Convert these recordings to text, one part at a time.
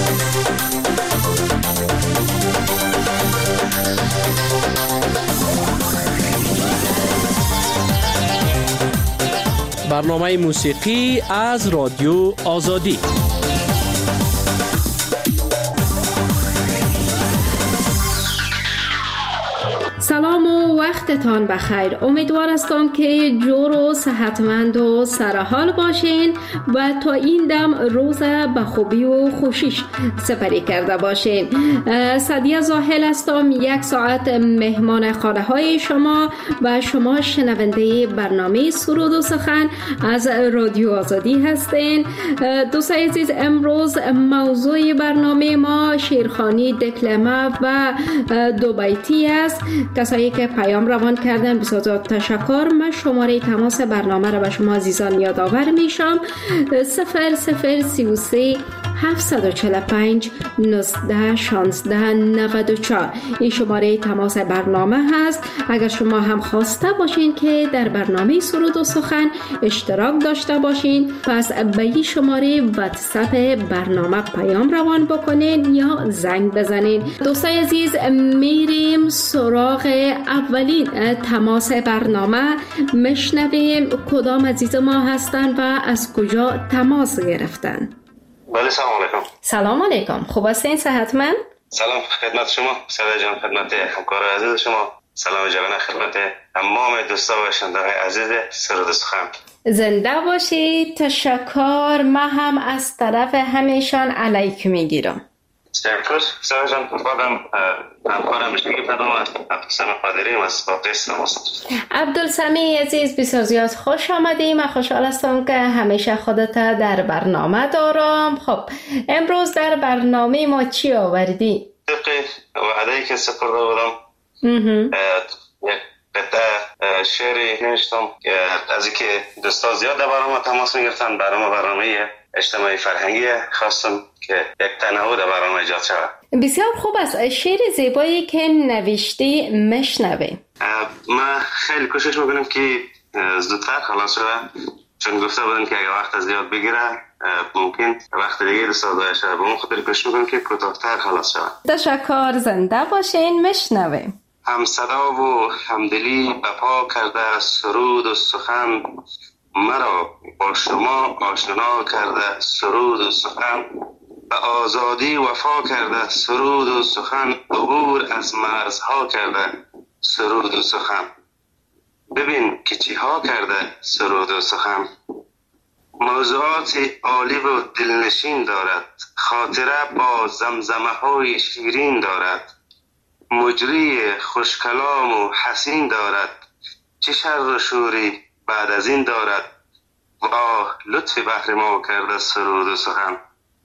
برنامه موسیقی از رادیو آزادی. سلام و وقتتان بخیر. امیدوار هستم که جور و صحتمند و سرحال باشین و تا این دم روز به خوبی و خوشیش سپری کرده باشین. سعدیه زاهل هستم، 1 ساعت مهمان خانه های شما و شما شنونده برنامه سرود و سخن از رادیو آزادی هستین. دوستان عزیز، امروز موضوع برنامه ما شیرخوانی دکلمه و دو بیتی است. کسایی که پیام روان کردن بسیار تشکر. من شماره تماس برنامه را به شما عزیزان یادآور میشم: 0033 745 19 16 94. این شماره تماس برنامه هست. اگر شما هم خواسته باشین که در برنامه سرود و سخن اشتراک داشته باشین، پس به این شماره واتساپ برنامه پیام روان بکنین یا زنگ بزنین. دوستان عزیز، میریم سراغ اولین تماس برنامه. مشنویم کدام عزیز ما هستن و از کجا تماس گرفتن. بله، سلام علیکم. سلام علیکم. خوب هستین؟ صحتمند؟ سلام خدمت شما سعید جان، خدمت همکار عزیز شما. سلام جوانه خدمت تمام دوستا و شنوندگان عزیز سرود سخن. زنده باشید. تشکر. من هم از طرف همیشان علیک میگیرم. تشکر سعید جان. خودم همکارم میشه که پدام عبدالسمی قادری از باقیست نماست. عبدالسمی عزیز، بسیار زیاد خوش آمدی. من خوشحال هستم که همیشه خودت در برنامه دارم. خب امروز در برنامه ما چی آوردی؟ طبق وعده‌ای که سپرده بودم یک قطعه شعری نوشتم که از اینکه دوستا زیاد در برنامه تماس میگرفتن، برنامه اجتماعی فرهنگی خواستم که یک تنوع در برنامه ایجاد شود. بسیار خوب است. شعر زیبایی که نوشتی مشنویم. من خیلی کوشش میکنم که زودتر خلاص شود، چون گفته بودن که اگه وقت زیاد بگیره ممکن وقت دیگه رساده شود. با اون خاطر کوشش میکنم که کوتاه‌تر خلاص شود. تشکر. زنده باشین. مشنویم. هم صدا و همدلی بپا کرده سرود و سخن، مرا با شما آشنا کرده سرود و سخن، به آزادی وفا کرده سرود و سخن، عبور از مرزها کرده سرود و سخن. ببین که چی ها کرده سرود و سخن. موضوعات عالی و دلنشین دارد، خاطره با زمزمه های شیرین دارد، مجری خوشکلام و حسین دارد، چه شر و شوری بعد از این دارد، واه لطف بحر ما کرده سرود و سخن.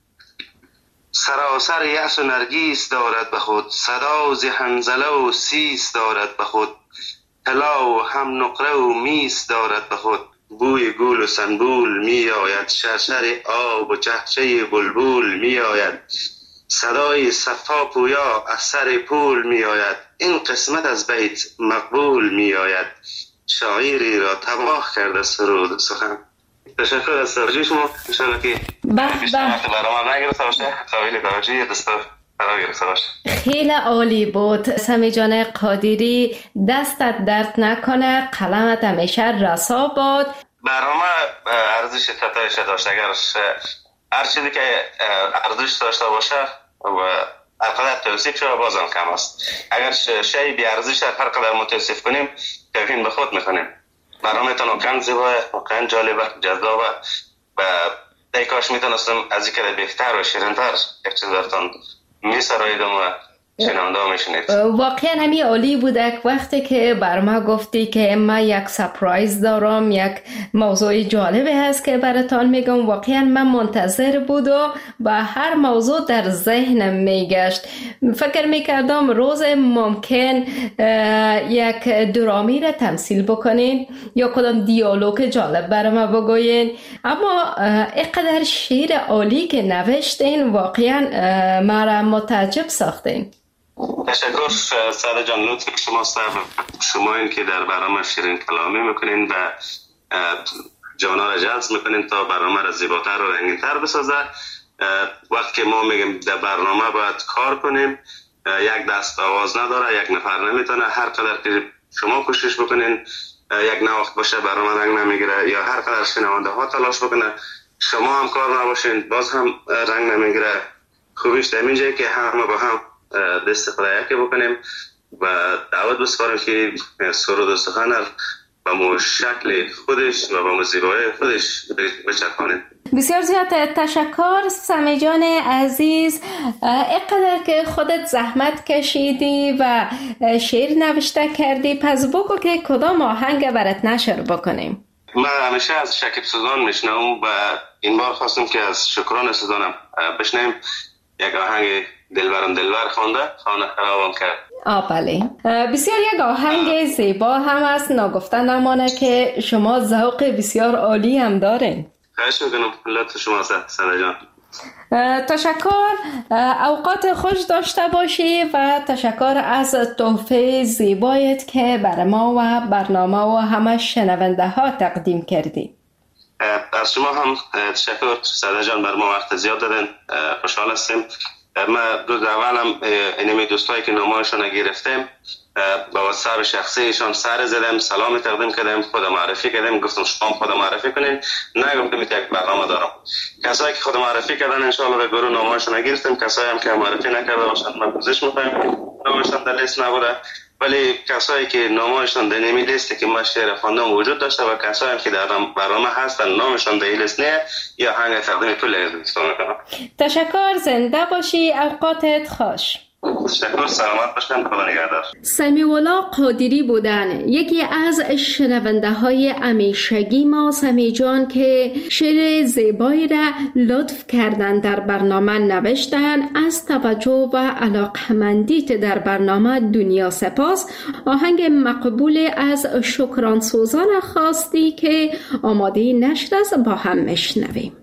سراسر یأس و نرگیس دارد به خود، صدا ز حنظله و سیس دارد به خود، طلا و هم نقره و میس دارد به خود، بوی گل و سنبول می آید، شرشر آب و چهچه بلبل می آید، صدای صفا پویا از سر پول می آید، این قسمت از بیت مقبول می آید، شاعری را تباه کرده سرود و سخن. تشکر از توجه شما. انشاءالله که بیشتر وقت برنامه نگرفته باشه، قابل توجه دوستا قرار گرفته باشه. خیلی عالی بود. سمی جان قادری، دستت درد نکنه، قلمت همیشه رسا بود. برنامه ارزش تتایش داشت. اگر هر چیزی که ارزش داشته باشه و هر قدر توصیف شده بازم کم است. اگر شیء بی ارزش هر قدر ما توصیف کنیم توهین به خود میکنیم. برنامه تان واقعا زیبا، واقعا جالبه، جذابه و ای کاش میتونستم از این کده بهتر و شیرین‌تر یک چیز براتون میسراییدم و شنونده ها میشنید. واقعا همی عالی بوده وقتی که بر ما گفتی که من یک سپرایز دارم، یک موضوع جالبی هست که براتان میگم. واقعا من منتظر بودم و هر موضوع در ذهنم میگشت. فکر میکردم روز ممکن یک درامی را تمثیل بکنین یا کدام دیالوگ جالب برای ما بگوین، اما اینقدر شعر عالی که نوشتین واقعا مرا متعجب ساختین. تشکر سعد جان، لطف شما این که در برنامه شیرین کلامی میکنین و جانا را جذب میکنین تا برنامه را زیباتر و رنگین‌تر بسازه. وقتی که ما میگیم در برنامه باید کار کنیم، یک دست آواز نداره، یک نفر نمیتونه. هر قدر که شما کوشش بکنین یک وقت باشه برنامه رنگ نمیگیره، یا هر قدر شنونده ها تلاش بکنه شما هم کار نباشین باز هم رنگ نمیگیره. خوبیش در اینجایی که همه با هم دست خدا یکی بکنیم و دعوت بسپاریم که سرود و سخن با مو شکل خودش و با مو زیبایی خودش بچرخانیم. بسیار زیاد تشکر سمی جان عزیز، اینقدر که خودت زحمت کشیدی و شعر نوشته کردی، پس بگو که کدام آهنگ برات نشر بکنیم. من همیشه از شکیب سوزان میشنوم و این بار خواستم که از شکران سوزانم بشنویم. یک آهنگ دلبرم دلبر خانده خانه خرابم کرد. بله، بسیار یک آهنگ زیبا هم است، ناگفته نمانه که شما ذوق بسیار عالی هم دارین. خواهش میکنم. لطف شما سنده جان. تشکر، اوقات خوش داشته باشی و تشکر از تحفه زیبایت که بر ما و برنامه و همه شنونده ها تقدیم کردی. از شما هم تشکر سنده جان، بر ما وقت زیاد دادن. خوشحال هستیم. من روز اولم اینمی دوستایی که نامه‌شون گرفتم با واسه شخصیشان سر زدم، سلام تقدیم کردم، خود معرفی کردم، گفتم شما خود معرفی کنین، نگفتم یک برنامه دارم. کسایی که خود معرفی کردن ان شاء الله به گروه نامه‌شون گرفتم، کسایی هم که معرفی نکرده باشن من پوزش می‌کنم نامه‌شون در لیست نبوده، ولی کسایی که نامه‌شون در نمی لیستی که ما شعر خواندم وجود داشته و کسایی که در برنامه هستن نامشون در لیست نه یا هنگ تقدیم طول می‌کنم. تشکر، زنده باشی، اوقاتت خوش. تشکر، سلامت باشن، خدا نگهدار. سمی‌الله قادری بودن یکی از شنونده های همیشگی ما. سمی جان که شعر زیبایی را لطف کردن در برنامه نوشتن، از توجه و علاقمندیت در برنامه دنیا سپاس. آهنگ مقبول از شکران سوزان خواستی که آماده نشر است، با هم میشنویم.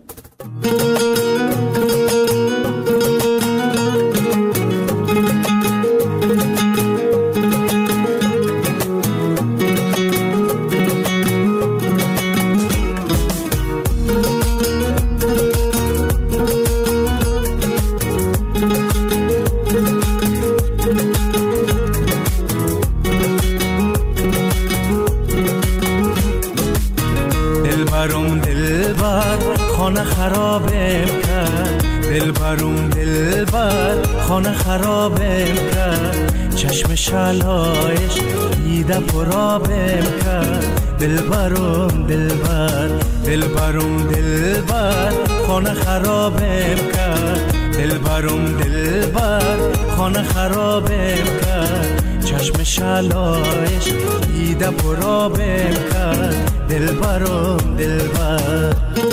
خانه خرابم کرد، چشم شلایش دیده پرابم کرد. دلبرم دلبر، دلبرم دلبر، خانه خرابم کرد. دلبرم دلبر، خانه خرابم کرد. چشم شلایش دیده پرابم کرد. دلبرم دلبر.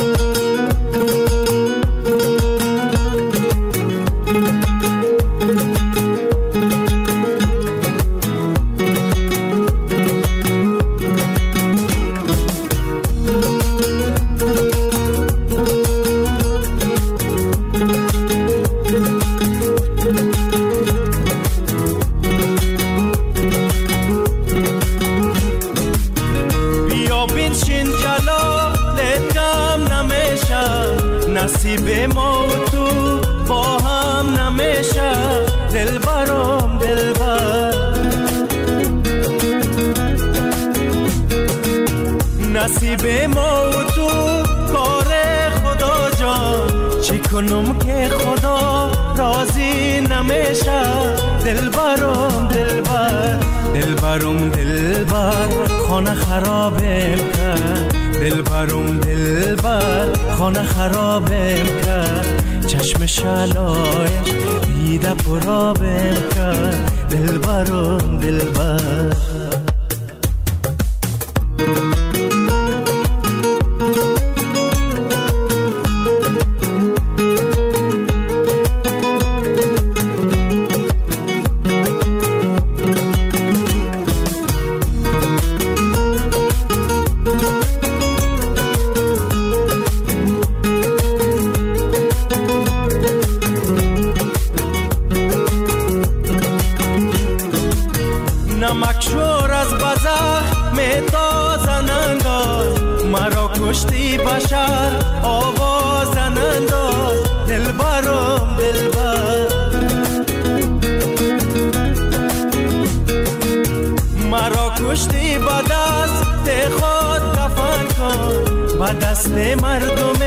نصیب ما تو با هم نمیشه. دلبرم دلبر، نصیب ما تو کار خدا جان. چی کنم که خدا راضی نمیشه. دلبرم دلبر، دلبرم دلبر، خانه خرابم کرد. دلبرم دلبر، خانه خرابم کرد. چشم شلایش دیده پرابم کرد. دلبرم دلبر. نمکشور از بزخ میتازن انداز. مرا کشتی بشر آوازن انداز. دلبر دلبرم دلبر مرا کشتی با دست خود دفن کن با دست مردم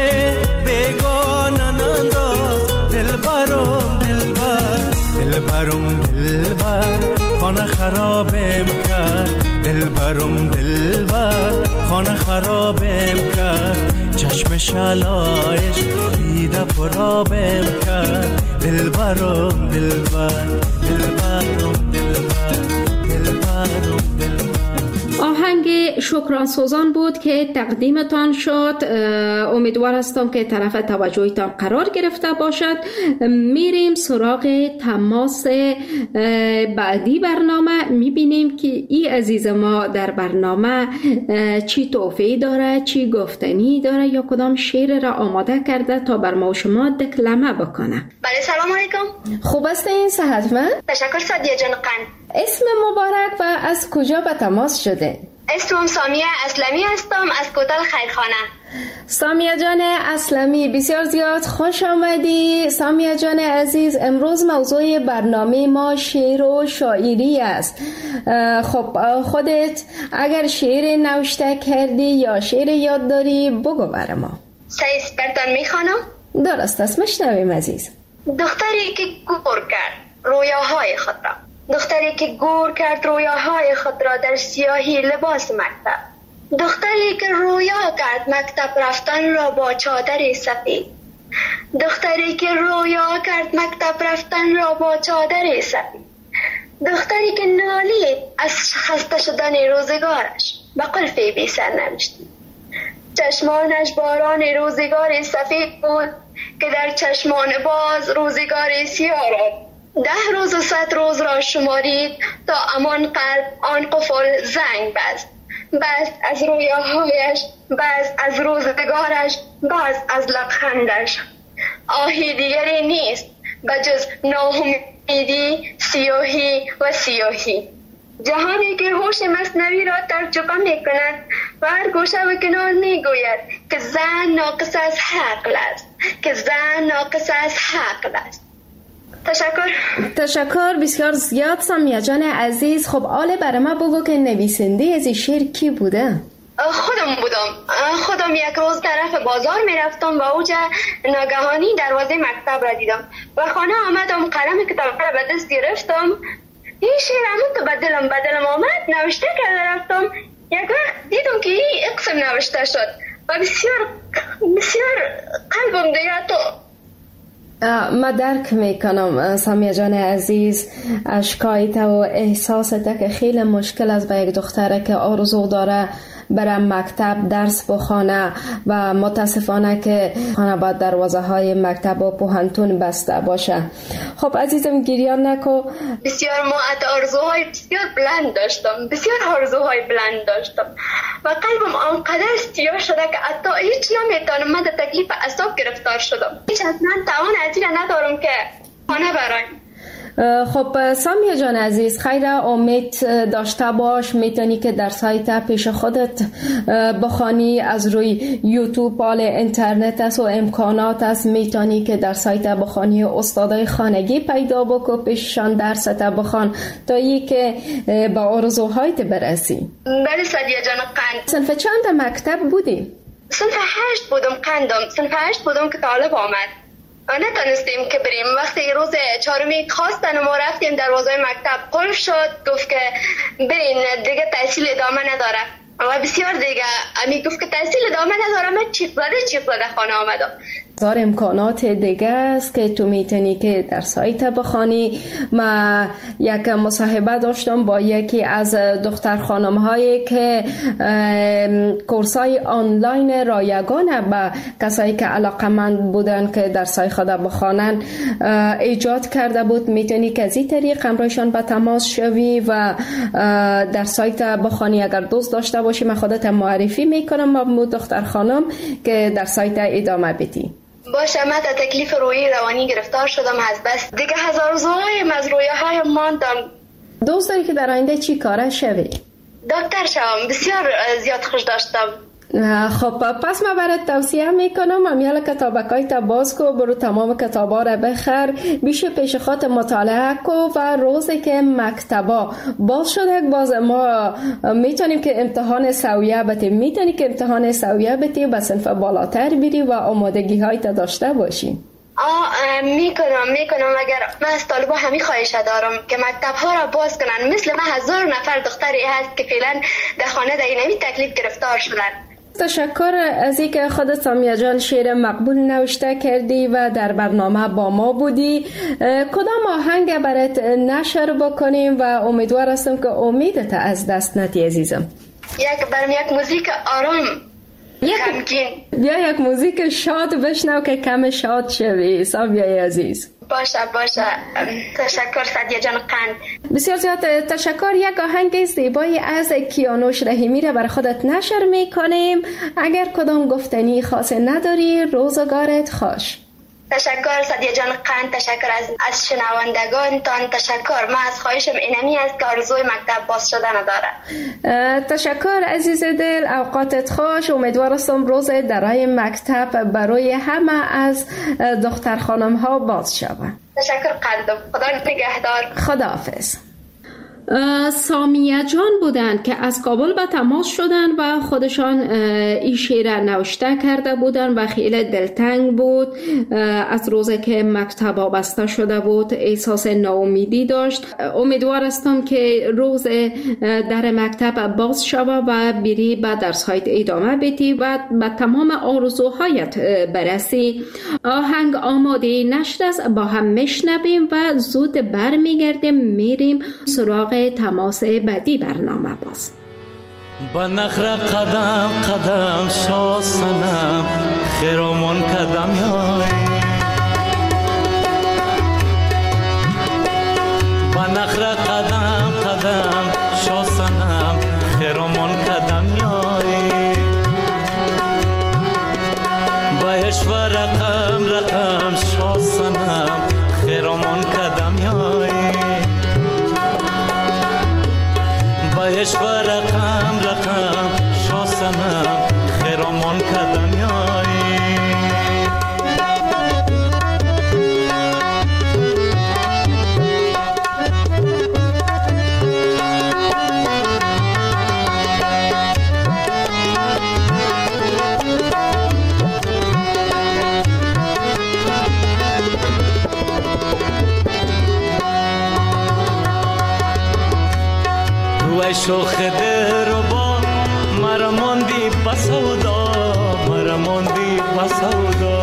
بیگانه ننداز دلبرم دلبر دلبرم دلبر خانه خرابم کرد دلبرم دلبر خانه خرابم کرد چشم شلایش دیده پرابم کرد دلبرم دلبر دلبرم دلبر دلبرم دلبر. آهنگ شکران سوزان بود که تقدیمتان شد. امیدوار هستم که طرف توجهتان قرار گرفته باشد. میریم سراغ تماس بعدی برنامه. میبینیم که ای عزیز ما در برنامه چی توفیق داره، چی گفتنی داره یا کدام شعر را آماده کرده تا بر ما و شما دکلمه بکنه. بله سلام علیکم. خوب است این صحتمند؟ تشکر سادیه جان قند. اسم مبارک و از کجا به تماس شده؟ اسمم سامیه اسلمی هستم از کوتل خیرخانه. سامیه جان اسلمی بسیار زیاد خوش آمدی. سامیه جان عزیز، امروز موضوع برنامه ما شعر و شاعری است. خب خودت اگر شعر نوشته کردی یا شعر یاد داری بگو بر ما. سعیس برتان میخوانم؟ درست است، مشنویم عزیز. دختری که گور کرد رویاهای خود را، دختری که گور کرد رویاهای خود را در سیاهی لباس مکتب، دختری که رویا کرد مکتب رفتن را با چادر سفید، دختری که رویا کرد مکتب رفتن را با چادر سفید، دختری که نالید از خسته شدن روزگارش به قلف بی سر نوشتید. چشمانش باران روزگار سفید بود که در چشمان باز روزگار سیاه را 10 روز و 100 روز را شمارید تا امان قلب آن قفل زنگ بست. بست از رویاهایش، بست از روزگارش، بست از لبخندش. آهی دیگری نیست بجز ناامیدی، سیاهی و سیاهی. جهانی که هوش مصنوی را ترجمه می کند و هر گوشه و کنار می گوید که زن ناقص از حق است، که زن ناقص از حق است. تشکر بسیار زیاد سامیه جان عزیز. خب آله برای ما بگو که نویسنده از این شعر کی بوده؟ خودم یک روز طرف بازار می رفتم و اوجا ناگهانی دروازه مکتب را دیدم و خانه آمدم، قلم کتاب را به دست گرفتم. این شعر همون تو بدلم آمد، نوشته کرده رفتم. یک وقت دیدم که این قسم نوشته شد و بسیار قلبم دیگه تو. ما درک میکنم سامیه جان عزیز اشکایت و احساست که خیلی مشکل است به یک دختره که آرزو داره برای مکتب درس بخونه و متاسفانه که خانه باید دروازه های مکتب و پوهنتون بسته باشه. خب عزیزم گریان نکو. بسیار ما آرزوهای بسیار بلند داشتم، بسیار آرزوهای بلند داشتم و قلبم آنقدر سیاه شده که حتی هیچ نمیتونم. من در تکلیف اعصاب گرفتار شدم. هیچ از من توان ازی ندارم که خانه برایم. خب سامیه جان عزیز خیر امید داشته باش. میتونی که در سایت پیش خودت بخوانی، از روی یوتیوب پال اینترنت است و امکانات است. میتونی که در سایت بخوانی استادای خانگی پیدا بکو، پیششان درست بخوان تا ای که با آرزوهایت برسی. بله سادیه جان قند. صنف چند مکتب بودی؟ صنف 8 بودم قندم. صنف 8 بودم که طالب آمد. نتونستیم که بریم. وقتی روز 4 خواستن و ما رفتیم دروازه مکتب قلف شد، گفت که برین دیگه تحصیل ادامه نداره و بسیار دیگه امی گفت که تحصیل ادامه نداره. من چیق زده خانه آمدم. هزار امکانات دیگه است که تو میتونی که در سایت بخوانی. ما یک مصاحبه داشتم با یکی از دختر خانم هایی که کورسای آنلاین رایگان به کسایی که علاقمند بودن که در سایت خود بخوانن ایجاد کرده بود. میتونی که از این طریق همراهشان به تماس شوی و در سایت بخوانی. اگر دوست داشته باشی من خودت معرفی میکنم با دختر خانم که در سایت ادامه بدی. باشه، من تا تکلیف روحی روانی گرفتار شدم از بس دیگه. هزار زوهای از رویاهای ماندم. دوست داری که در آینده چی کاره شوی؟ دکتر شوم. بسیار زیاد خوش داشتم. خب پس من برات توصیه میکنم امیال کتابکای تا باز کو، برو تمام کتابا را بخر، بیشه پیش خاط مطالعه کو و روزی که مکتبا باز شده باز ما میتونیم که امتحان سویه بتیم، میتونی که امتحان سویه بتی به صنف بالاتر بری و آمادگی های تا داشته باشی. میکنم. اگر من از طالبا همین خواهش دارم که مکتب ها را باز کنن. مثل من 1000 نفر دختری هست که فعلا در خانه در این تکلیف گرفتار شدن. تشکر از اینکه خودت سامیه جان شعر مقبول نوشته کردی و در برنامه با ما بودی. کدام آهنگ برات نشر بکنیم و امیدوار هستم که امیدت از دست نتی عزیزم. یک موزیک آرام یک موزیک شاد بشنو که کم شاد شوی سامیه عزیز. باشه تشکر سعدیه جان قند. بسیار زیاد تشکر. یک آهنگ زیبایی از کیانوش رحیمی را برای خودت نشر میکنیم. اگر کدام گفتنی خاص نداری روزگارت خوش. تشکر سعدیه جان قند. تشکر از شنوندگانتان. تشکر. من از خواهشم اینمی است که آرزوی مکتب باز شدن داره. تشکر عزیز دل، اوقاتت خوش. امیدوار هستم روز درای مکتب برای همه از دختر خانم ها باز شود. تشکر قندم. خدا نگهدار. خداحافظ. سامیه جان بودند که از کابل به تماس شدن و خودشان این شعر نوشته کرده بودند و خیلی دلتنگ بود. از روزی که مکتب بسته شده بود احساس ناامیدی داشت. امیدوار هستم که روز در مکتب باز شود و بری به درس‌هایت ادامه بدی و به تمام آرزوهایت برسی. آهنگ آماده نشده است، با هم میشنویم و زود برمیگردیم میریم سراغ تماس بعدی برنامه باز. با نخره قدم قدم شاسنم خیرامون قدم یای با نخره قدم قدم شاسنم خیرامون قدم یای بایش و رقم شاسنم خیرامون قدم یای بایش و رقم شاسنم خیرامون قدم یای روی شوخ دربا مرا ماندی بسودا مرا ماندی بسودا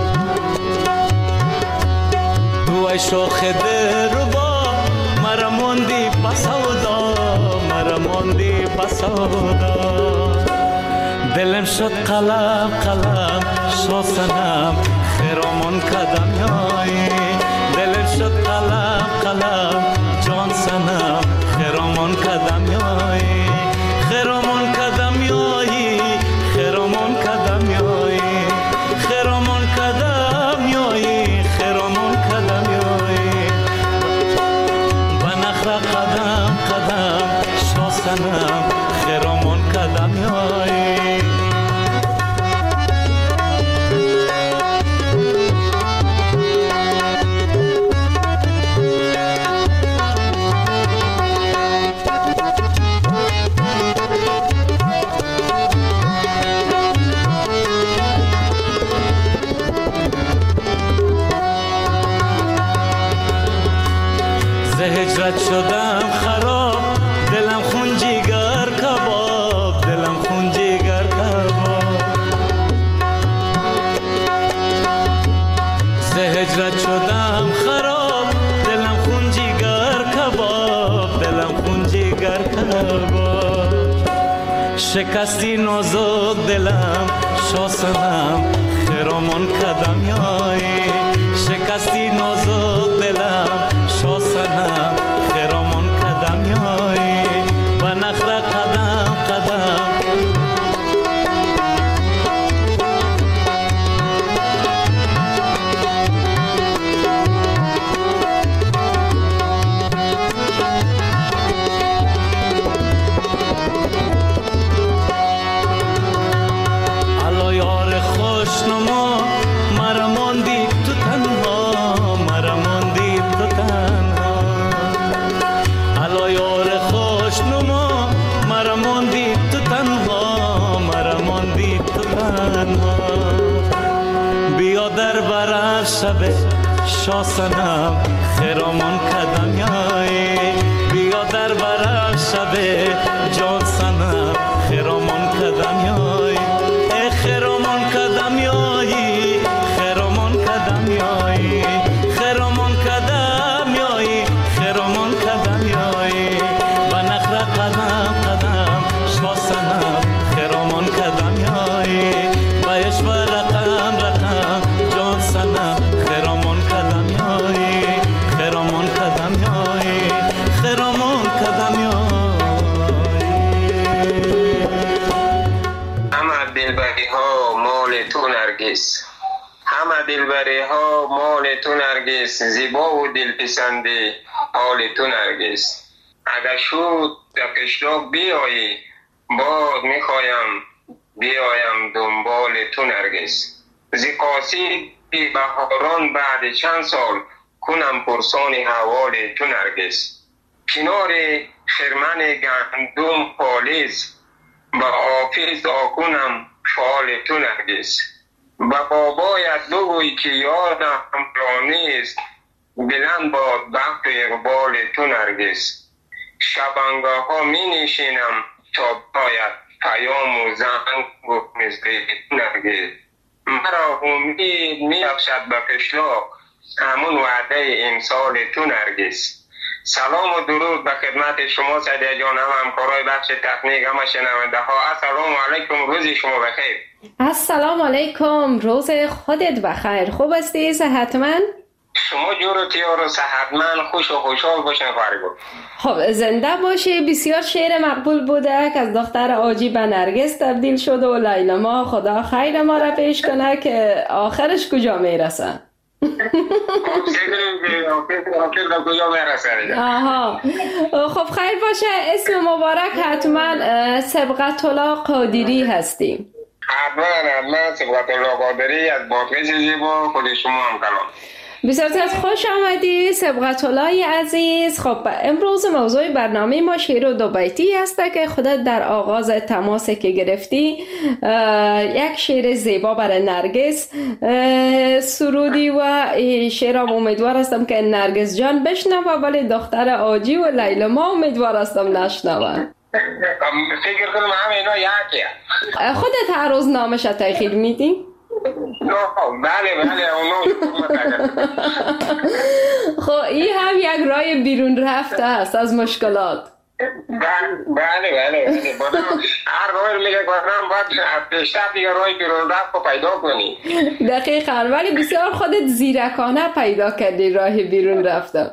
روی شوخ دربا مرا ماندی بسودا مرا ماندی بسودا دلم شد قلم قلم شاسنم خیرامون قدم یای دلم شد قلم قلم جان سنم خیرامون قدم یای خیرامون قدم یای خیرامون قدم یای خیرامون قدم یای خیرامون قدم یای بنخره قدم قدم شاسنم خیرامون قدم یای هجرت شدم خراب دلم خون جگر کباب دلم خون جگر کباب ز هجرت شدم خراب دلم خون جگر کباب دلم خون جگر کباب شکستی نازک دلم شاسنم خیرامون قدم یای شکستی نازک دلم شاسنم خیرامون قدم یای و نخره قدم قدم شب شاسنم خیرامان کدم یایی بیا در برف شب جان سنم خیرامان کدم یایی خیرامان کدم یایی خیرامان کدم یایی خیرامان کدم یایی خیرامان کدم یایی و نخره قدم قدم شاسنم خیرامان کدم یایی بایش و رقم رقم جان سنم خیرامان کدم یایی خیرامان کدم یایی خیرامان کدم یایی همه دلبری ها مال تو نرگس همه دلبری ها مال تو نرگس زیبا و دلپسندی حال تو نرگس اگر شد در قشلاق بیایی باد میخوایم بیایم دنبال تو نرگس زی قاصد بهاران بعد چند سال کنم پرسان حوال تو نرگس کنار خرمن گندم پالیز با حافظ آکنم فال تو نرگس با بابایت بگوی که یادم رانیست بلند باد وقت اقبال تو نرگس شبانگاه ها می نشینم تا باید پیام و زنگ و مثل نرگس مرا امید می افشد به قشلاق همون وعده امسال تو نرگس. سلام و درود به خدمت شما سعدیه جان، هم همکارای بخش تکنیک، هم شنونده ها. السلام علیکم، روز شما بخیر. السلام علیکم، روز خودت بخیر. خوب هستی؟ صحتمند؟ شما جور و تیار و صحتمند، خوش و خوشحال باشین خواهری بود. خب زنده باشی. بسیار شعر مقبول بوده که از دختر آجی به نرگس تبدیل شده و لیلما خدا خیر ما را پیش کنه که آخرش کجا میرسه. آها خب خیر باشه. اسم مبارک حتما سبقت الله قادری هستی. حتما سبقت الله قادری از بادغیس زیبا، خود شما هم کلام. بسیار خوش آمدی سبقت الله عزیز. خب امروز موضوع برنامه ما شعر و دو بیتی هست که خودت در آغاز تماسی که گرفتی یک شعر زیبا برای نرگس سرودی و شعرم امیدوار هستم که نرگس جان بشنوه، ولی دختر آجی و لیلما امیدوار هستم نشنوه. فکر کنم همه اینا یکیه. خودت هر روز نامش تغییر میدی؟ بله خب این هم یک راه بیرون رفته است از مشکلات. بله هر راه میگه کنم باید پیشتر دیگه راه بیرون رفت رو پیدا کنی. دقیقا، ولی بسیار خودت زیرکانه پیدا کردی راه بیرون رفته.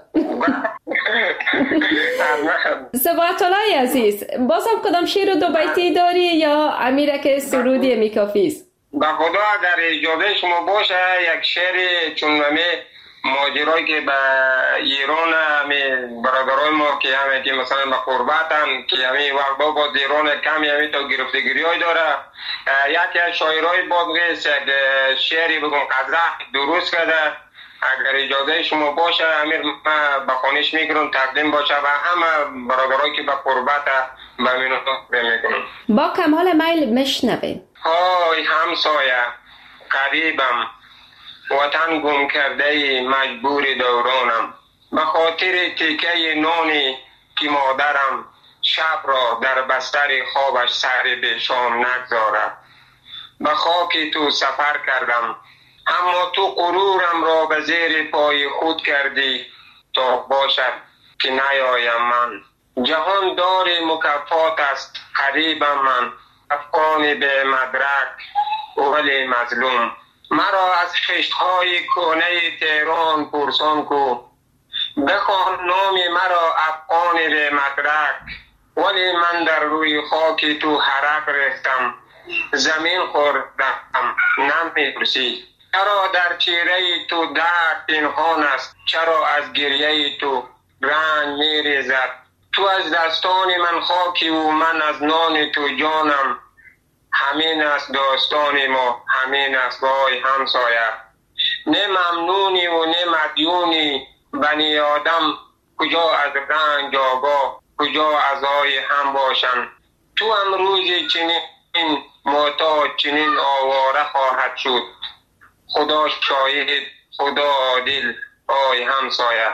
سبقت الله عزیز، بازم کدام شعر و دو بیتی داری یا امیره که سرودی میکافیست؟ با خدا در اجازه شما باشه یک شعر چون ماجرایی که به ایران برادرای ما که همه که مثلا به قربتن که همه وقت با ایران کمی همه تا گرفتگیری های داره، یکی از شاعرای بادغیس یک شعری بگم قذر درست کرده. اگر اجازه شما باشه امیر به خانش میگیرم تقدیم باشه و همه برادرایی که به قربت به منو میکنم. با کمال میل مشنویم. های همسایه قریبم، وطن گم کرده مجبور دورانم، به خاطر تیکه نانی که مادرم شب را در بستر خوابش سر به شام نگذاره. به خاک تو سفر کردم اما تو غرورم را به زیر پای خود کردی تا باشد که نیایم من. جهان دار مکافات است قریبم من، افغان به مدرک ولی مظلوم. مرا از خشت‌های کهنه تهران پرسان کو، بخوان نام مرا افغان به مدرک، ولی من در روی خاک تو حرق ریختم، زمین خوردم نمی‌پرسی. چرا در چهره تو درد پنهان است، چرا از گریه تو رنج می‌ریزد؟ تو از دستان من خاکی و من از نان تو جانم، همین است داستان ما، همین است وای همسایه. نه ممنونی و نه مدیونی بنی آدم، کجا از رنج آگاه کجا عزای هم باشن. تو هم روزی چنین محتاج چنین آواره خواهد شد، خدا شاهد خدا عادل آی همسایه.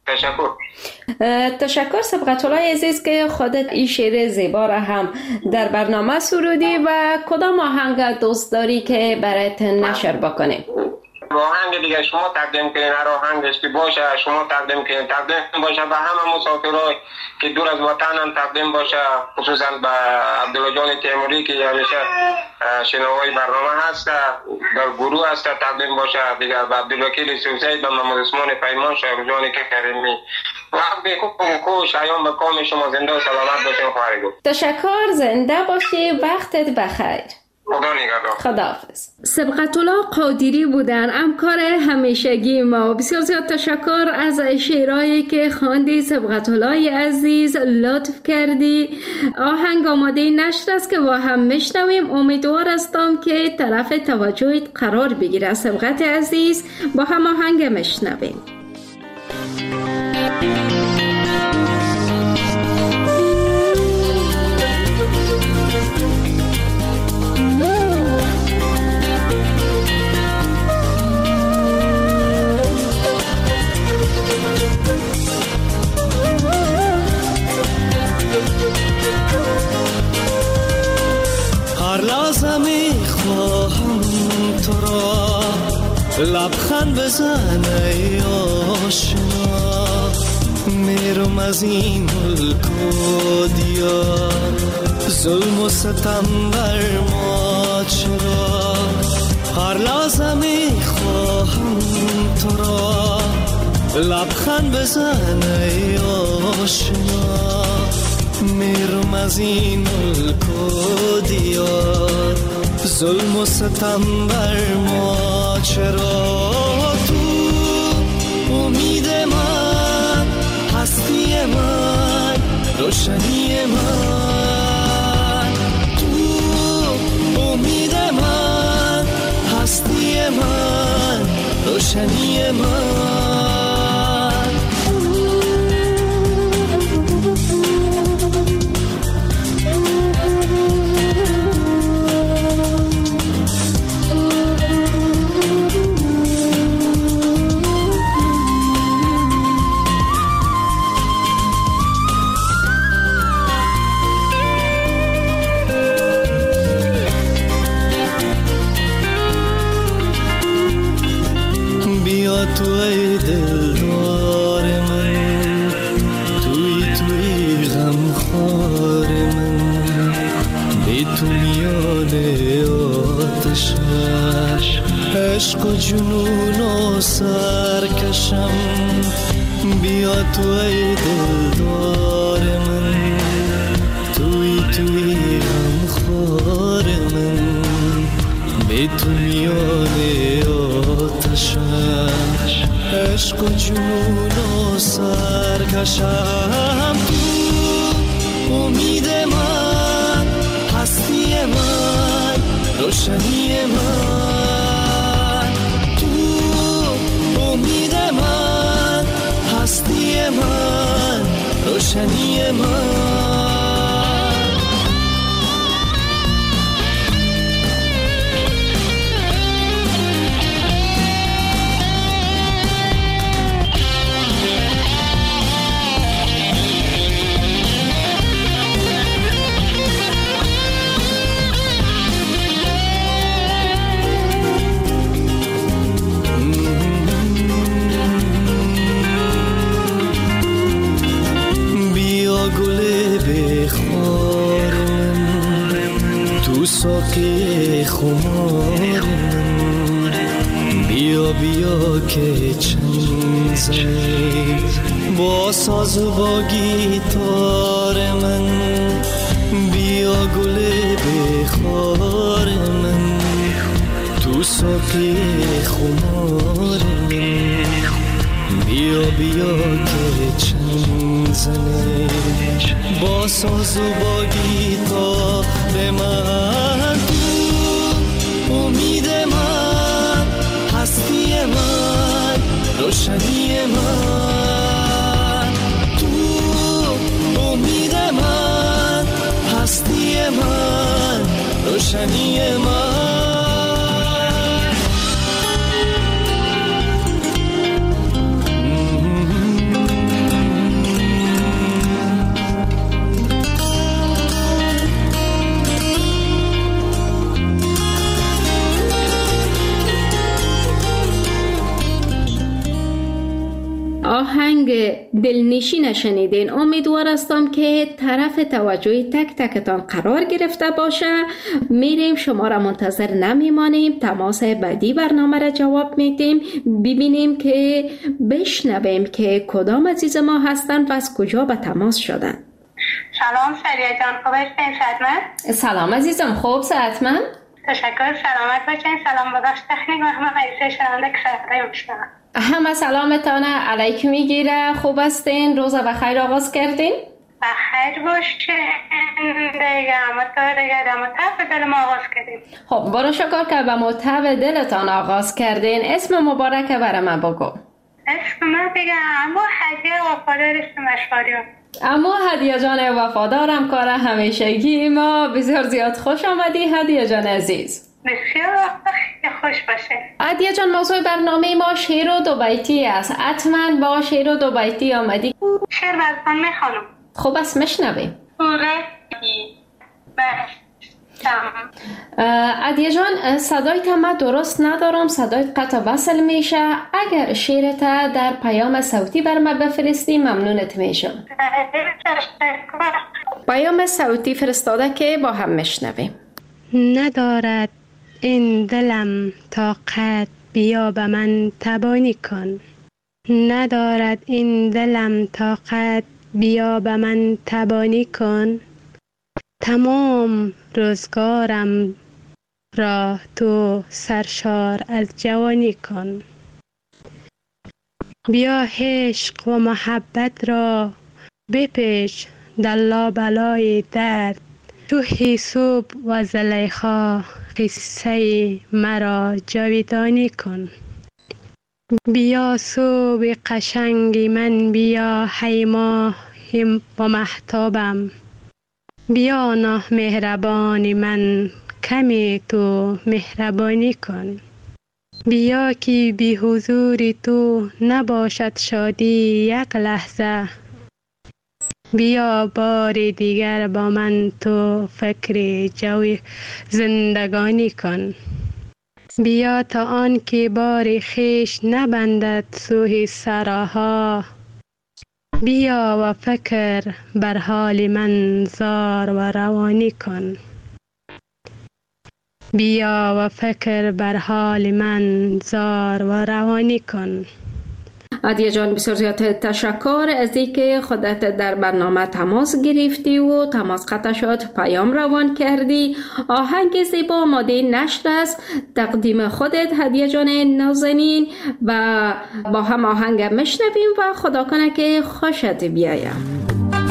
تشکر سبقت الله عزیز که خودت این شعر زیبا را هم در برنامه سرودی و کدام آهنگ دوست داری که برایت نشر بکنیم؟ آهنگ دیگه شما تقدیم کنین، هر آهنگش که باشه شما تقدیم کنین، تقدیم باشه به همه مسافرای که دور از وطنن، تقدیم باشه خصوصا به عبدالله جان تیموری که همیشه شنوای برنامه هست، در گروه هست، تقدیم باشه دیگه به عبدالوکیل سوسی، به محمد عثمان پیمان، شایخ جان کریمی و به شایان به کام شما زنده و سلامت باشین. خواهی گفت تشکر، زنده باشی، وقتت بخیر. خدا نگهدار. خداحافظ. سبقت الله قادری بودن، همکار همیشگی ما. بسیار زیاد تشکر از شعرهایی که خواندی سبقت الله عزیز، لطف کردی. آهنگ آماده نشر است که با هم میشنویم. امیدوار هستم که طرف توجهت قرار بگیره. سبقت عزیز، با هم آهنگ میشنویم. لبخند بزن ای آشنا، میرم از این ملک و دیار، ظلم و ستم بر ما چرا؟ هر لحظه میخواهم تو را، لبخند بزن ای آشنا، میرم از این ملک و دیار، ظلم و ستم بر ما چرا؟ تو امید من، هستی من، روشنی من، تو امید من، هستی من، روشنی من. تو ای دلدار من، توی غمخوار من، بی تو میان آتش عشق و جنون و سرکشم. بیا تو ای دلدار من، توی غمخوار من، بی تو میان آتش عشق و جنون و سرکشم. تو امید من، هستی من، روشنی من، تو امید من، هستی من، روشنی من. ساقی خمار من، بیا بیا که چنگ زنی با ساز و با گیتار من. بیا گل بخار من، تو ساقی خمار من، بیا بیا که چنگ زنی با ساز و با گیتار من. تو امید من، هستی من، روشنی من، تو امید من، هستی من، روشنی من. آهنگ دلنشین شنیدین. امیدوار هستم که طرف توجه تک تکتان قرار گرفته باشه. میریم، شما را منتظر نمیمانیم، تماس بعدی برنامه را جواب میدیم، ببینیم که بشنویم که کدام عزیز ما هستن و از کجا به تماس شدن. سلام سریع جان، خوب هستین؟ صحتمند؟ سلام عزیزم، خوب صحتمند؟ تشکر، سلامت باشین. سلام ببخش تکنیک و همه عزیز شنونده که صحبت میشنن. همه سلامتانه علیکم میگیره. خوب هستین؟ روز بخیر آغاز کردین؟ بخیر باشین دیگه. دیگه مطب دل ما آغاز کردیم. خب برو شکر که به مطب دلتان آغاز کردین. اسم مبارکه برای من بگو. اسم من دیگه اما هدیه وفادار اسم مشواریم. اما هدیه جان وفادارم، کار همیشگی ما. بسیار زیاد خوش آمدی هدیه جان عزیز. بسیار خوش باشه. هدیه جان، موضوع برنامه ما شعر و دو بیتی است. حتما با شعر و دو بیتی آمدی. شعر براتون میخوانم. خوب است، میشنویم. هدیه جان، صدایت من درست ندارم، صدایت قطع وصل میشه. اگر شعرت در پیام صوتی بر من بفرستی ممنونت میشم. پیام صوتی فرستاده که با هم میشنویم. ندارد این دلم طاقت، بیا به من تبانی کن. ندارد این دلم طاقت، بیا به من تبانی کن. تمام روزگارم را تو سرشار از جوانی کن. بیا عشق و محبت را بپیچ در لابلای درد. تو حیسوب و زلیخا قصه مرا جاویدانی کن. بیا صبح قشنگ من، بیا ای ماه و مهتابم. بیا نه مهربانی من، کمی تو مهربانی کن. بیا که بی حضور تو نباشد شادی یک لحظه. بیا بار دیگر با من تو فکر جوی زندگانی کن. بیا تا آن که بار خیش نبندد سوی سراها. بیا و فکر بر حال من زار و روانی کن. بیا و فکر بر حال من زار و روانی کن. هدیه جان، بسیار زیاد تشکر از اینکه خودت در برنامه تماس گرفتی و تماس قطع شد، پیام روان کردی. آهنگ زیبا آماده نشر است، تقدیم خودت هدیه جان نازنین، و با هم آهنگ میشنویم و خدا کنه که خوشت بیایم.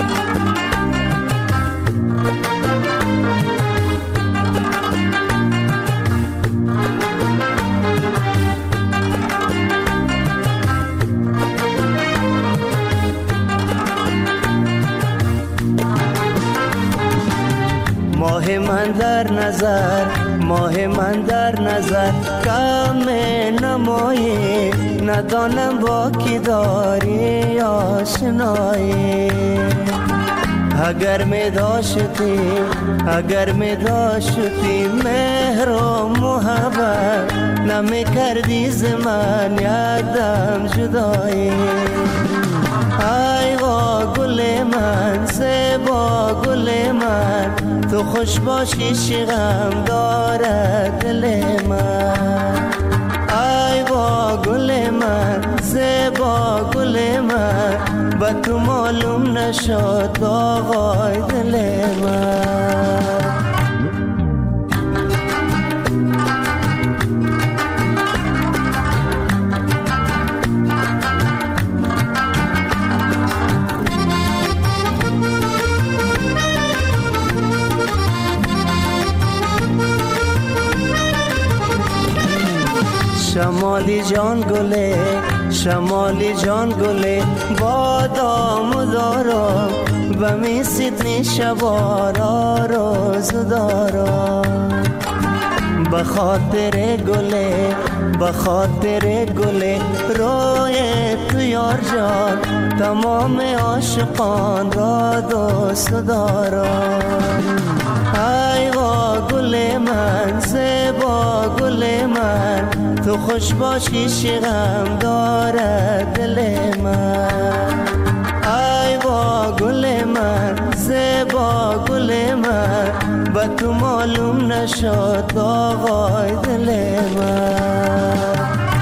ماه من در نظر، ماه من در نظر، کم نمایی ندانم با کی داری آشنایی. اگر می داشتی، اگر می داشتی مهر و محبت، نمی کردی ز من یک دم جدایی. ای با گل من، زیبا گل من، تو خوش باشی شغم دارد دل من. ای با گل من، زیبا گل من، با تو معلوم نشد آقای دل من. شمالی جان گله، شمالی جان گله، بادام و دارا و می سیدنی شبارا روز دارا. به خاطر گله، به خاطر گله، روی تو یار جان تمام عاشقان را دوست دارم. ای با گل من، زیبا گل من، تو خوش باشی شغم دارد دل من. به تو معلوم نشد آقای دل من.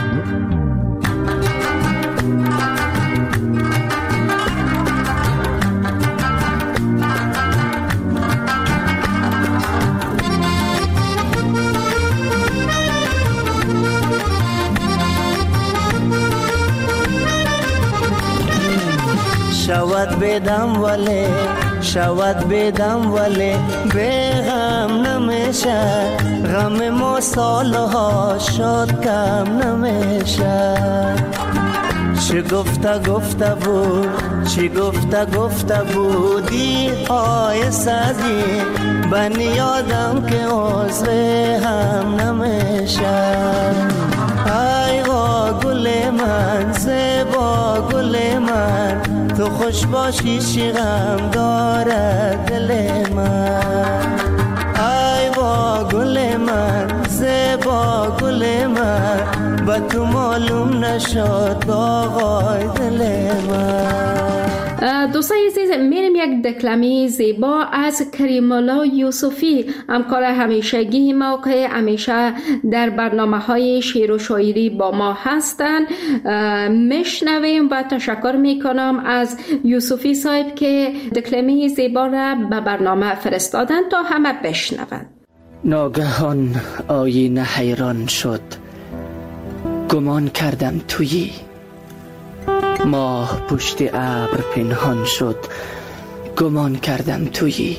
شود بدم ولی به غم نمیشه، غم ما سالها شد کم نمیشه. چی گفته بودی های سازی بنی یادم که عضو هم نمیشه. ای وا گل من زیبا گل من، تو خوش باشی چی غم داره دل من. ای وا گل من زیبا گل من، به تو معلوم نشد آقای دل من. دوستان عزیز، میریم یک دکلمه زیبا از کریم الله یوسفی، همکار همیشگی ما که همیشه در برنامه‌های شعر و شاعری با ما هستند، میشنویم و تشکر میکنم از یوسفی صاحب که دکلمه زیبا را به برنامه فرستادن تا همه بشنوند. ناگهان آینه حیران شد، گمان کردم تویی. ماه پشت ابر پنهان شد، گمان کردم تویی.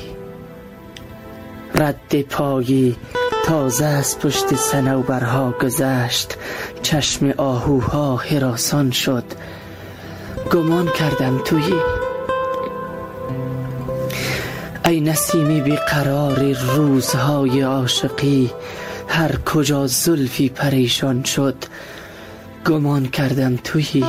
رد پایی تازه از پشت صنوبرها گذشت، چشم آهوها هراسان شد، گمان کردم تویی. ای نسیمی بیقرار روزهای عاشقی، هر کجا زلفی پریشان شد، گمان کردم تویی.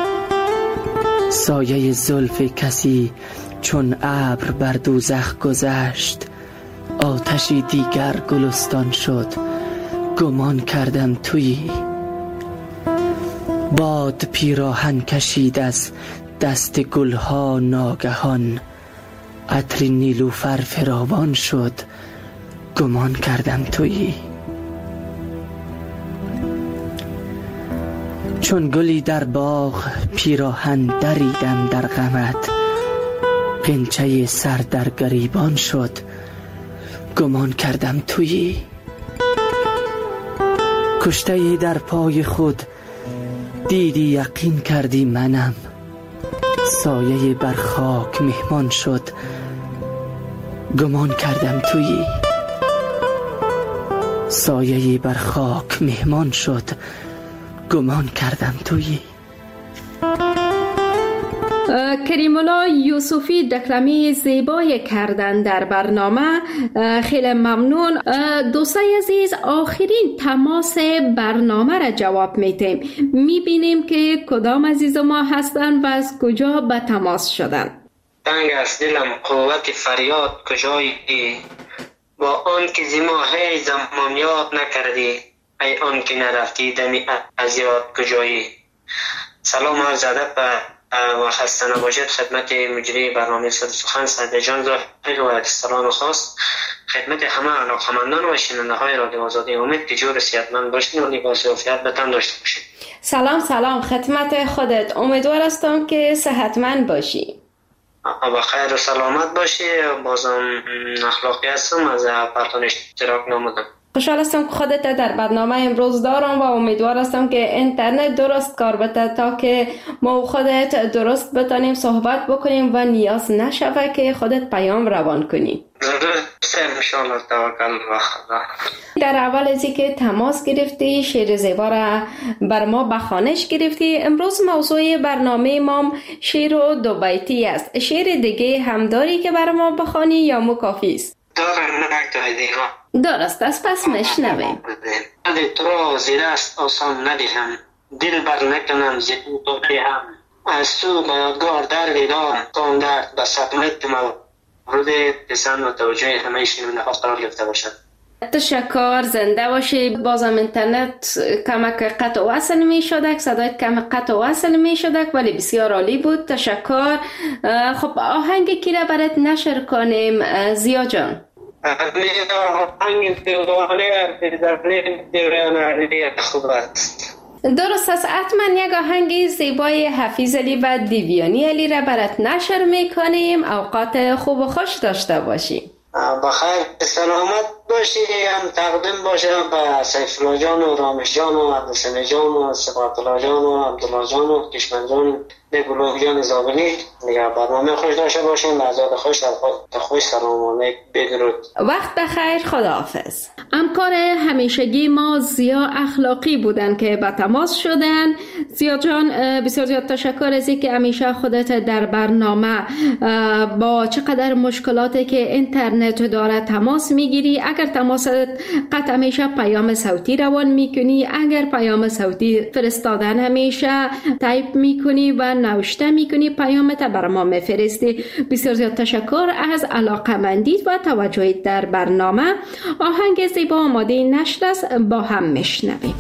سایه زلف کسی چون ابر بر دوزخ گذشت، آتشی دیگر گلستان شد، گمان کردم تویی. باد پیراهن کشید از دست گلها ناگهان، عطر نیلوفر فراوان شد، گمان کردم تویی. چون گلی در باغ پیراهن دریدم در غمت، غنچه سر در گریبان شد، گمان کردم تویی. کشته در پای خود دیدی یقین کردی منم، سایه بر خاک مهمان شد، گمان کردم تویی. سایه بر خاک مهمان شد، گمان کردم تویی. کریم الله یوسفی دکلمه زیبای کردن در برنامه، خیلی ممنون. دوستای عزیز، آخرین تماس برنامه را جواب میتیم. میبینیم که کدام عزیز ما هستن و از کجا به تماس شدن. تنگ است دلم قوت فریاد کجایی، با آن که زماهی زمان یاد نکردی، ای آن که نرفتی دمی از یاد کجایی. سلام عرض ادب و خسته نباشید خدمت مجری برنامه صد سخن سعد جان ظاهری و سلام خاص خدمت همه علاقمندان و شنونده های رادیو آزادی. امید که جور صحتمند باشین و لباس عافیت به تن داشته باشین. سلام خدمت خودت، امیدوار هستم که صحتمند باشی. با خیر و سلامت باشی. بازم اخلاقی هستم، از پرتون اشتراک نمودم. خوشحال هستم که خودت در برنامه امروز دارم و امیدوار هستم که اینترنت درست کار بده تا که ما و خودت درست بتانیم صحبت بکنیم و نیاز نشوه که خودت پیام روان کنی. انشاءالله توکل و خدا. در اول ازی که تماس گرفتی، شعر زیبا را بر ما به خوانش گرفتی. امروز موضوع برنامه ما شعر و دو بیتی است. شعر دیگه هم داری که بر ما بخوانی یا مکافی است؟ دارم نکتایدی ها. درست است، پس مشنویم. دل تو را زیر است آسان ندیهم، دل بر نکنم زیر تو هم، از تو به یادگار در دیدم تان درد به سقمت مورد پسند و توجه همه شنونده ها قرار گرفته باشد. تشکر، زنده باشی. بازم اینترنت کمک قطع و وصل می شدک، صدایت کم قطع و وصل می شدک، ولی بسیار عالی بود. تشکر. خب آهنگ کی را برات نشر کنیم زیا جان؟ آهنگ دیوانه خوب است. درست است. حتما یک آهنگ زیبای حفیظ علی و دیویانی علی را برات نشر میکنیم. اوقات خوب و خوش داشته باشیم. بخیر سلامت باشی. هم تقدیم باشه به سیفالله جان و رامش جان و عبدالسمی جان و صفات الله جان و عبدالله جان و کشمن جان بگلوه جان زابلی. دیگه برنامه خوش داشته باشیم. لحظات خوش در خوش سلام علیک بدرود. وقت بخیر. خداحافظ. همکار همیشگی ما زیا اخلاقی بودن که به تماس شدن. زیا جان بسیار زیاد تشکر از اینکه همیشه خودت در برنامه با چقدر مشکلاتی که اینترنت داره تماس میگیری. اگر تماس قطع همیشه پیام صوتی روان میکنی، اگر پیام صوتی فرستادن همیشه تایپ میکنی و نوشته میکنی پیامت بر ما میفرستی. بسیار زیاد تشکر از علاقه‌مندیت و توجهت در برنامه. آهنگ زیبا آماده نشر است، با هم میشنویم.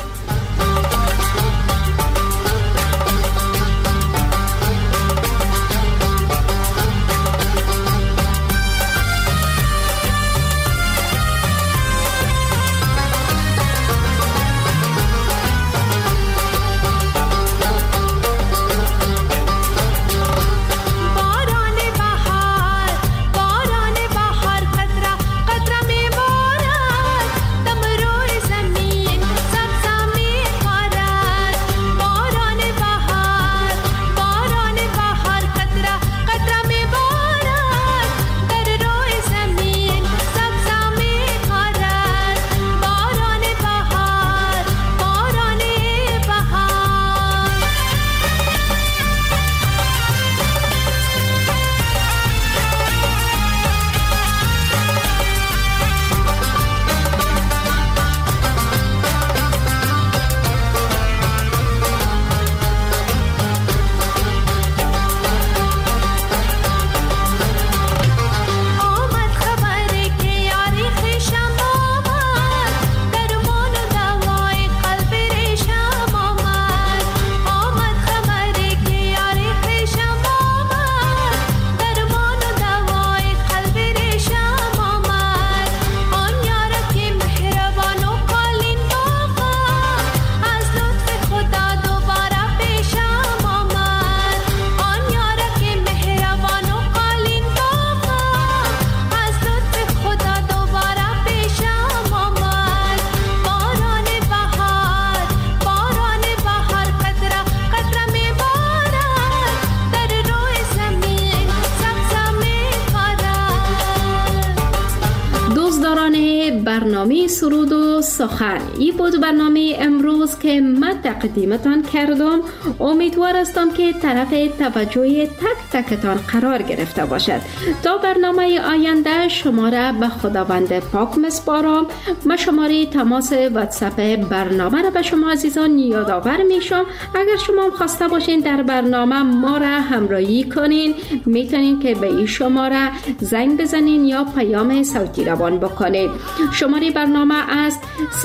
برنامه سرود و سخن. این بود برنامه امروز که من تقدیمتان کردم. امیدوار هستم که طرف توجه تک تکتان قرار گرفته باشد. تا برنامه آینده شما را به خداوند پاک میسپارم. من شماره تماس واتساپ برنامه را به شما عزیزان یادآور میشم. اگر شما هم خواسته باشین در برنامه ما را همراهی کنین، میتونین که به این شماره زنگ بزنین یا پیام صوتی روان بکنید. شماره برنامه است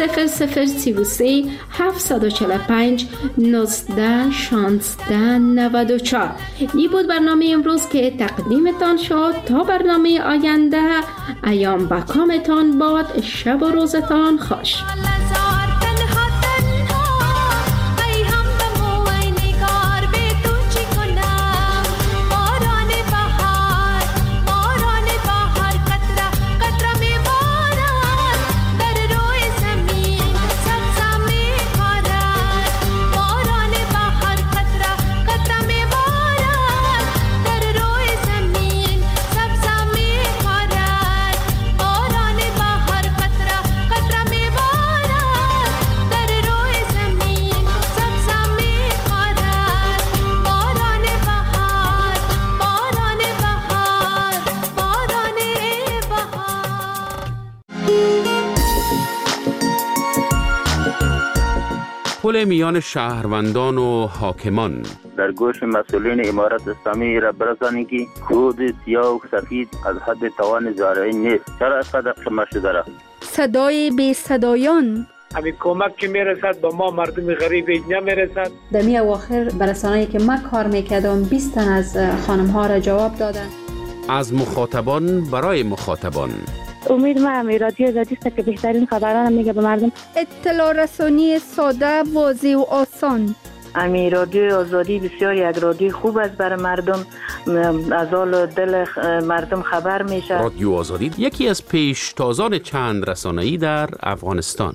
0033 745 19 16 94. این بود برنامه امروز که تقدیمتان شد. تا برنامه آینده ایام با کامتان باد. شب و روزتان خوش. پل میان شهروندان و حاکمان. در گوش مسئولین امارت اسلامی را برسانید که خود سیاه و سفید از حد توان زارعی نیست. چرا اینقدر شما شده را؟ صدای بی صدایان. همین کمک که میرسد با ما مردم غریب نمیرسد. در می اواخر برسانه‌ای که من کار میکردم 20 تن از خانم ها را جواب دادن. از مخاطبان برای مخاطبان. امید ما رادیو آزادی است که بهترین خبران میگه به مردم. اطلاع رسانی ساده، واضح و آسان. امی رادیو آزادی بسیار یک رادیو خوب است برای مردم، از حال دل مردم خبر میشه. رادیو آزادی یکی از پیشتازان چند رسانه‌ای در افغانستان.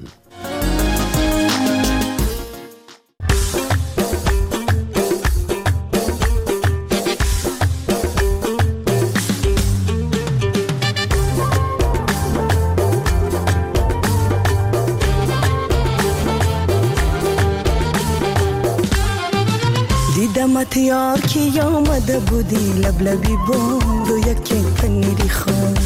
دیدمت یار کی آمده بودی لبلبی بود و یکی پنیری خون.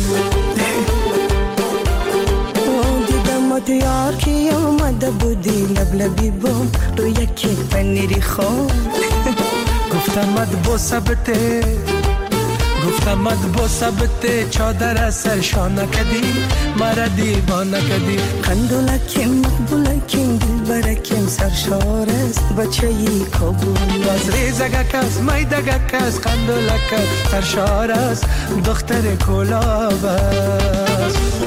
دیدمت یار کی آمده بودی لبلبی بود و یکی پنیری خون. گفتمت با ثبته گفتمت با ثبته چادر سرشانه کدی مرا دیوانه کدی. قندولکیم مقبولکیم دلبرکیم سرشار است بچه‌ی کابل. از ریزگک است میدگک است قندولک است سرشار است دختر کلاب است.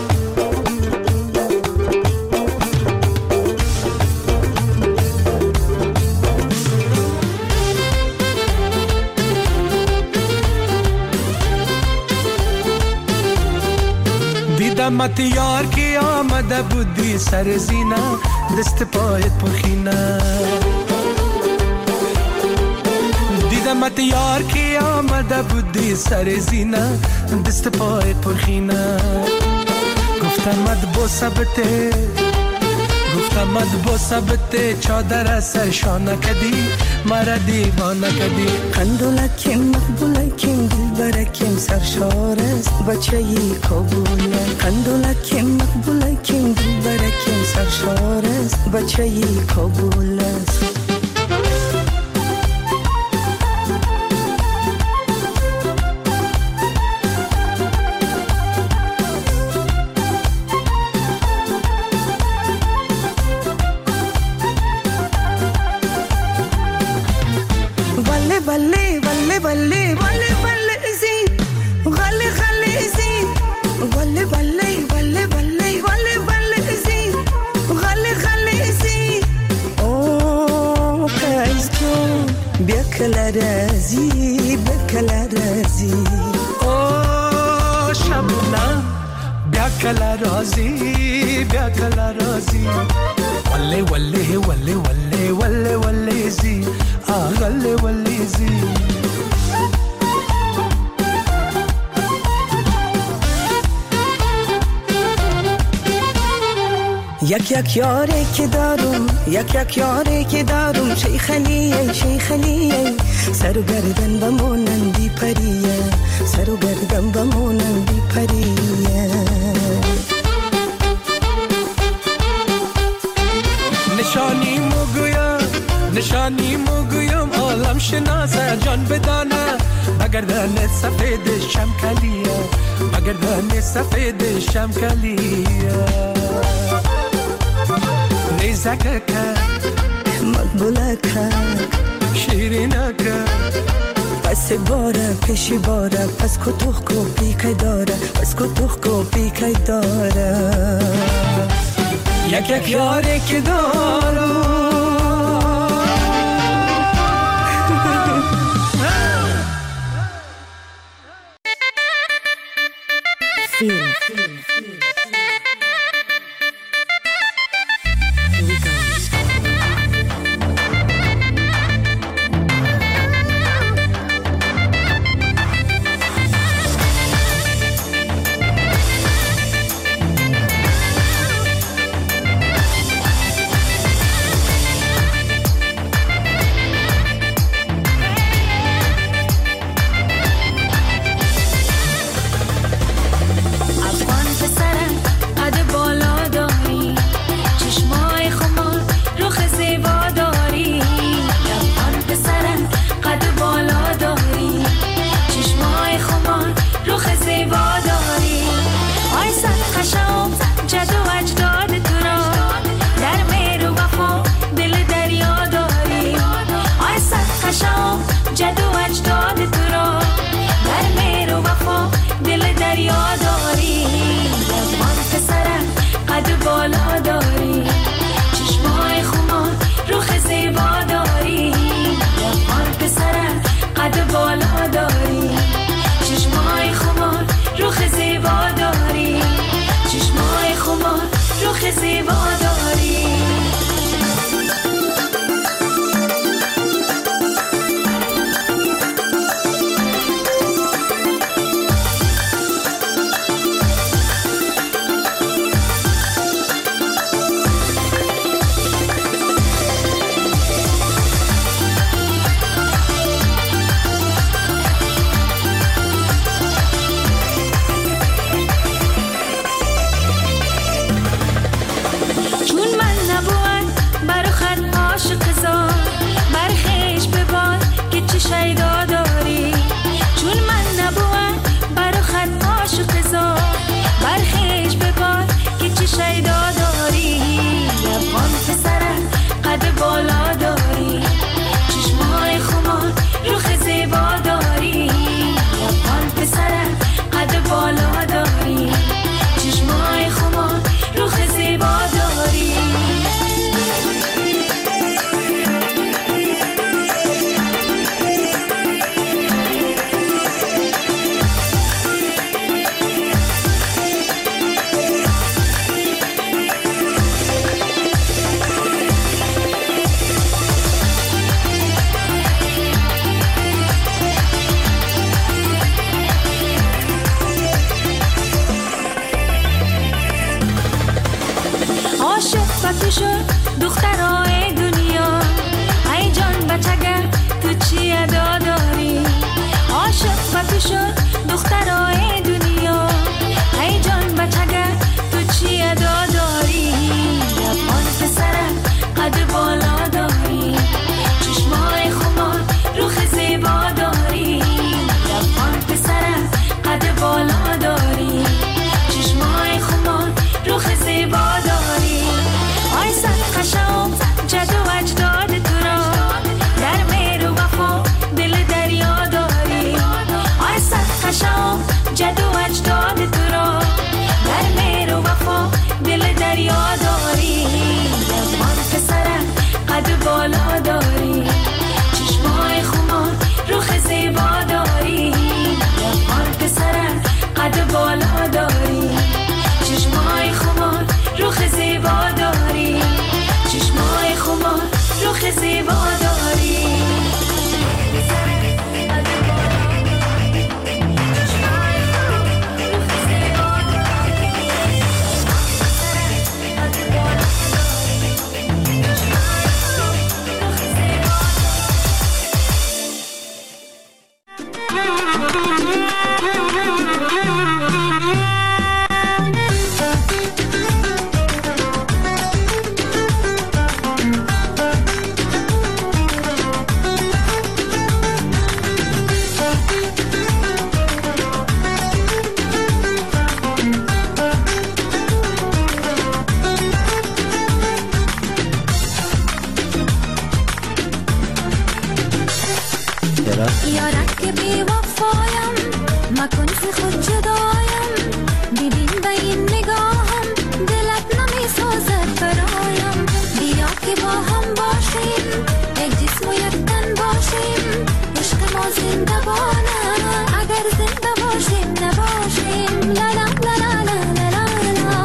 دیدمت یار کی آمده بودی سر زینه دست پایت پرخینه. دیدمت یار کی آمده بودی سر زینه دست پایت پرخینه. گفتمت با ثبته گفتمت با ثبته چادر سرشانه کدی مرا دیوانه کدی. قندولکیم مقبولکیم دلبرکیم سرشار است بچه‌ی کابل. قندولکیم مقبولکیم دلبرکیم سرشار است بچه‌ی کابل است. بله بله بله بله بله زی غله غله زی بله بله بله بله بله بله زی غله غله زی. او کایز تو بیا کلا رازی بیا کلا رازی. او شبنم بیا کلا رازی بیا کلا رازی. وله وله وله وله وله وله زی آغله وله زی. یک یاری که دارم یک یاری که دارم شیخلیه شیخلیه. سر و گردن بمونندی پریه سر و گردن بمونندی پریه. نشانی موگویم عالم شناسه جان بدانه بگردن سفید شمکلیه بگردن سفید شمکلیه. نیزکه مقبوله که شیرینه که پس باره پیشی باره پس کتوخ کو پیکی داره پس کتوخ کو پیکی داره. یک یاری که دارم قد بالا داری، چشمای خمار رخ زیبا داری، جوان پسره قد بالا داری، چشمای خمار رخ زیبا داری، چشمای خمار رخ زیبا داری. شیدا داری، چون من نبوم برا خط عاشق زار، برخیش ببار که چی شیدا داری، لبان پسره قد بالا داری، چشمای خمار رخ زیبا داری، لبان پسره قد بالا داری، چشمای خمار رخ زیبا داری. دخترای دنیا، ای جان بچگه تو چی ادا داری، عاشق و تو شد دخترای دنیا، ای جان بچگه تو چی ادا داری، لبان پسره قد بالا داری، چشمای خمار رخ زیبا داری، لبان پسره قد بالا داری، چشمای خمار رخ زیبا داری. آی سرخشم جد و اجداد تو را، در مهر و وفا دل دریا داری، آی سرخشم جد و اجداد تو را، در مهر و وفا دل دریا داری، لبان پسره قد بالا داری، چشمای خمار رخ زیبا داری، لبان پسره قد بالا داری، چشمای خمار رخ زیبا داری، چشمای خمار رخ زیبا داری. یارک که بی وفایم مکن ز خود جدایم، ببین به این نگاهم دلت نمی سازد برایم، بیا که با هم باشیم یک جسم و یک تن باشیم، عشق ما زنده بانه اگر زنده باشیم نباشیم، لا لا لا لا لا لا لا.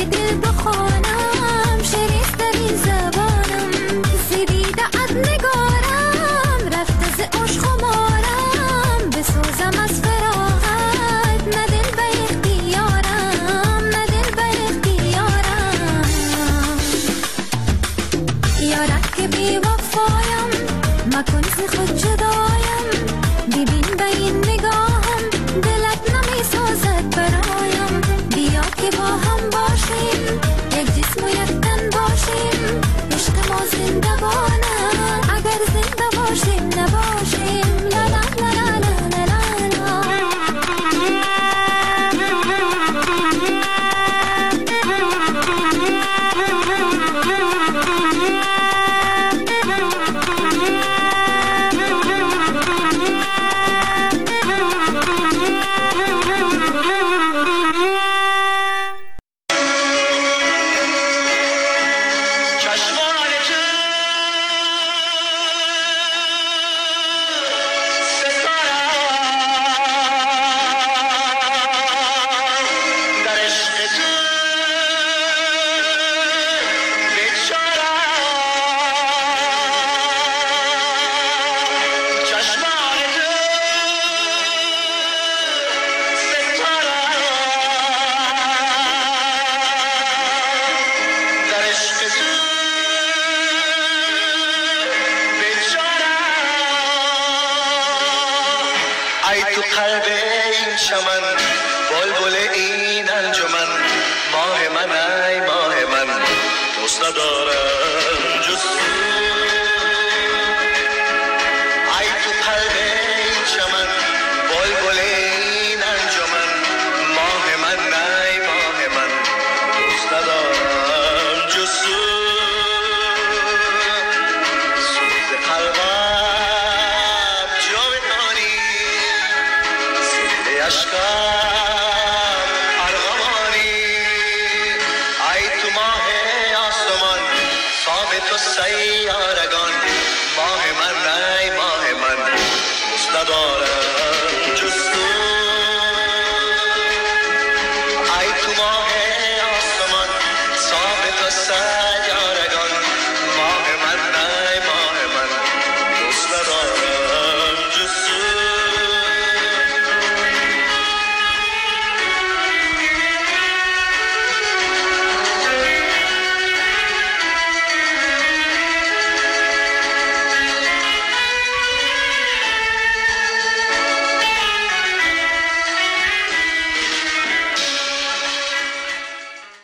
های دل بخوانم شریف در این زبانم زدیده اد نگارم رفته ز عشق و مارم بسوزم از فراغت نه دل به اختیارم نه دل به اختیارم یارک که بی وفایم مکن ز خود جدایم ببین به این نگاهم دلت نمی سازد برایم بیا که با هم باشیم یک جسم و یک تن باشیم عشق ما زنده بانم اگر زنده باشیم نباشیم لا لا لا لا لا لا تو سیاره